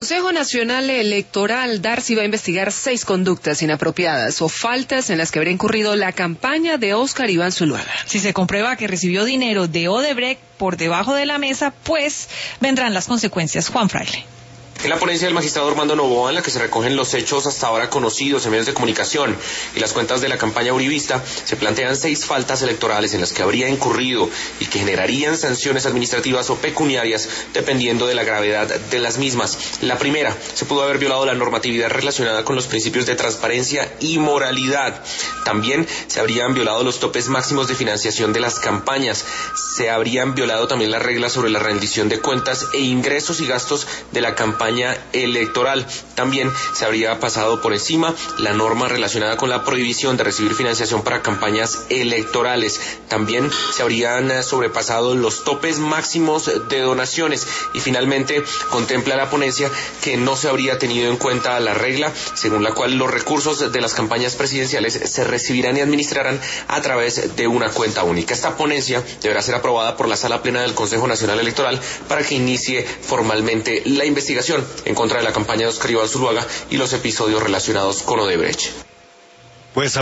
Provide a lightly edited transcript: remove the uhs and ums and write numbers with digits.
El Consejo Nacional Electoral, Darcy, va a investigar 6 conductas inapropiadas o faltas en las que habría incurrido la campaña de Óscar Iván Zuluaga. Si se comprueba que recibió dinero de Odebrecht por debajo de la mesa, pues vendrán las consecuencias. Juan Fraile. En la ponencia del magistrado Armando Noboa, en la que se recogen los hechos hasta ahora conocidos en medios de comunicación y las cuentas de la campaña uribista, se plantean 6 faltas electorales en las que habría incurrido y que generarían sanciones administrativas o pecuniarias dependiendo de la gravedad de las mismas. La primera, se pudo haber violado la normatividad relacionada con los principios de transparencia y moralidad. También se habrían violado los topes máximos de financiación de las campañas. Se habrían violado también las reglas sobre la rendición de cuentas e ingresos y gastos de la campaña electoral. También se habría pasado por encima la norma relacionada con la prohibición de recibir financiación para campañas electorales. También se habrían sobrepasado los topes máximos de donaciones. Y finalmente contempla la ponencia que no se habría tenido en cuenta la regla según la cual los recursos de las campañas presidenciales se recibirán y administrarán a través de una cuenta única. Esta ponencia deberá ser aprobada por la Sala Plena del Consejo Nacional Electoral para que inicie formalmente la investigación en contra de la campaña de Óscar Iván Zuluaga y los episodios relacionados con Odebrecht.